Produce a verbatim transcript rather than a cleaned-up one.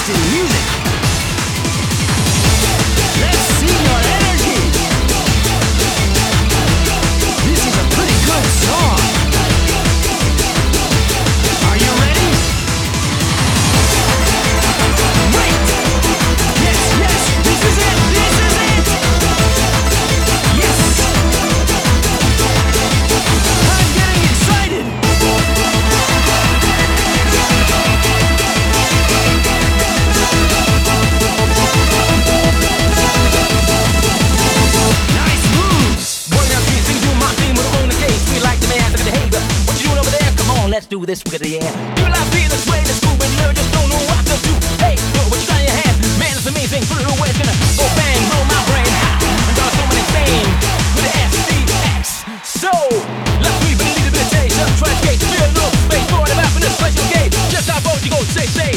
in music. Let's see your energy. This is a pretty good song. Are you ready? Wait! Yes, yes, this is it, this is it! Yes! I'm getting excited! Nice moves! Working out these things, doing my thing, we're on the case. We like the man, look at the hater. What you doing over there? Come on, let's do this, look at the air. You like being this way, let's move, and you just don't know what to do. Hey, yo, what you got in your hand? Man, it's amazing, put it away, it's gonna go bang, blow my brain. I'm gonna so many things with the S D X. So, let's leave it a little bit of taste. Let's try to skate, feel a little space, for it about in this special game. Just how about you go, say, say.